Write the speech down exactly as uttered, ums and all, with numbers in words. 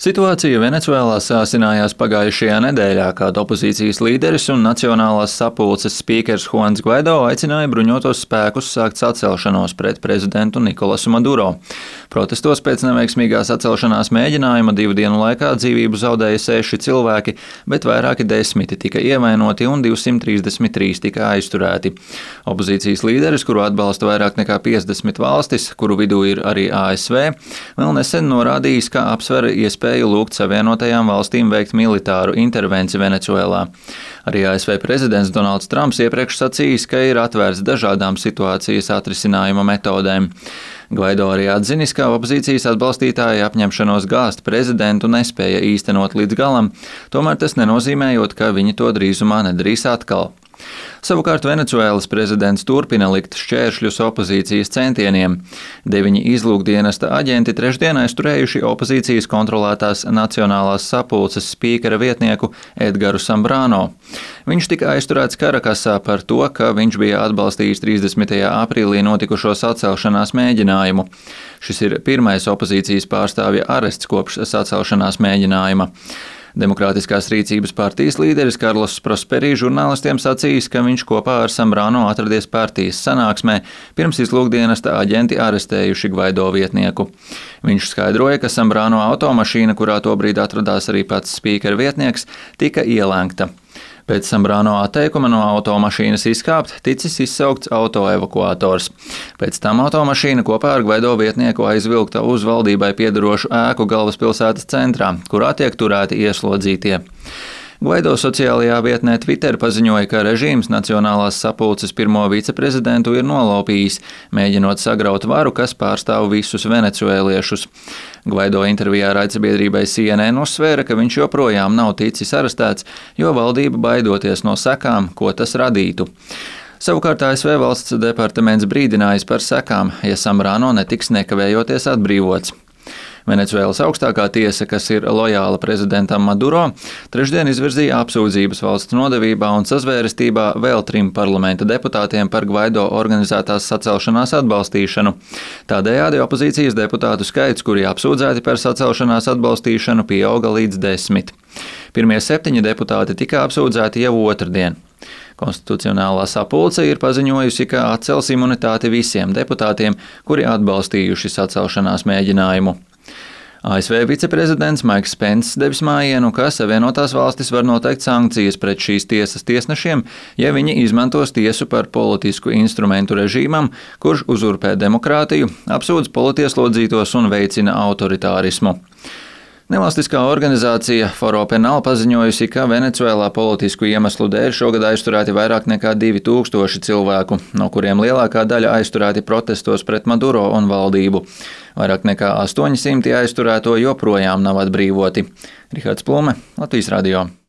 Situācija Venecuēlā sāsinājās pagājušajā nedēļā, kad opozīcijas līderis un Nacionālās sapulces spīkers Juans Guaido aicināja bruņotos spēkus sākt sacelšanos pret prezidentu Nikolasu Maduro. Protestos pēc neveiksmīgās sacelšanās mēģinājuma divu dienu laikā dzīvību zaudēja seši cilvēki, bet vairāki desmiti tika ievainoti un divsimt trīsdesmit trīs tika aizturēti. Opozīcijas līderis, kuru atbalsta vairāk nekā piecdesmit valstis, kuru vidū ir arī A S V, vēl nesen norādījis, ka apsver iespēju lūgt Savienotajām valstīm veikt militāru intervenciju Venecuēlā. Arī A S V prezidents Donalds Trumps iepriekš sacījis, ka ir atvērts dažādām situācijas atrisinājuma metodēm. Guaido arī atzinis, ka opozīcijas atbalstītāji apņemšanos gāzt prezidentu nespēja īstenot līdz galam, tomēr tas nenozīmējot, ka viņi to drīzumā nedarīs atkal. Savukārt Venecuēlas prezidents turpina likt šķēršļus opozīcijas centieniem. Deviņi izlūkdienesta aģenti trešdien aizturējuši opozīcijas kontrolētās Nacionālās sapulces spīkera vietnieku Edgaru Sambrano. Viņš tika aizturēts Karakasā par to, ka viņš bija atbalstījis trīsdesmitajā aprīlī notikušo sacelšanās mēģinājumu. Šis ir pirmais opozīcijas pārstāvja arests kopš sacelšanās mēģinājuma. Demokrātiskās rīcības partijas līderis Karlos Prosperi žurnālistiem sacījis, ka viņš kopā ar Sambrano atradies partijas sanāksmē, pirms izlūkdienesta aģenti arestējuši Guaido vietnieku. Viņš skaidroja, ka Sambrano automašīna, kurā tobrīd atradās arī pats spīkera vietnieks, tika ielēgta. Pēc Sambrano atteikuma no automašīnas izkāpt, ticis izsaukts autoevakuators. Pēc tam automašīna kopā ar Guaido vietnieku aizvilkta uz valdībai piederošu ēku galvaspilsētas centrā, kurā tiek turēti ieslodzītie. Guaido sociālajā vietnē Twitter paziņoja, ka režīms Nacionālās sapulces pirmo viceprezidentu ir nolaupījis, mēģinot sagraut varu, kas pārstāv visus venecuēliešus. Guaido intervijā raidsabiedrībai C N N uzsvēra, ka viņš joprojām nav ticis arestēts, jo valdība baidoties no sekām, ko tas radītu. Savukārt A S V valsts departaments brīdinājis par sekām, ja Sambrano netiks nekavējoties atbrīvots. Venecuēlas augstākā tiesa, kas ir lojāla prezidentam Maduro, trešdien izvirzīja apsūdzības valsts nodevībā un sazvērestībā vēl trim parlamenta deputātiem par Guaido organizētās sacelšanās atbalstīšanu. Tādējādi opozīcijas deputātu skaits, kuri apsūdzēti par sacelšanās atbalstīšanu, pieauga līdz desmit. Pirmie septiņi deputāti tika apsūdzēti jau otrdien. Konstitucionālā sapulce ir paziņojusi, ka atcels imunitāti visiem deputātiem, kuri atbalstījuši sacelšanās mēģinājumu. A S V viceprezidents Maiks Pence devis mājienu, ka Savienotās valstis var noteikt sankcijas pret šīs tiesas tiesnešiem, ja viņi izmantos tiesu par politisku instrumentu režīmam, kurš uzurpē demokrātiju, apsūdz politieslodzītos un veicina autoritārismu. Nevalstiskā organizācija Foro Penal paziņojusi, ka Venecuēlā politisku iemeslu dēļ šogad aizturēti vairāk nekā divi tūkstoši cilvēku, no kuriem lielākā daļa aizturēti protestos pret Maduro un valdību. Vairāk nekā astoņi simti aizturēto joprojām nav atbrīvoti. Rihards Plume, Latvijas radio.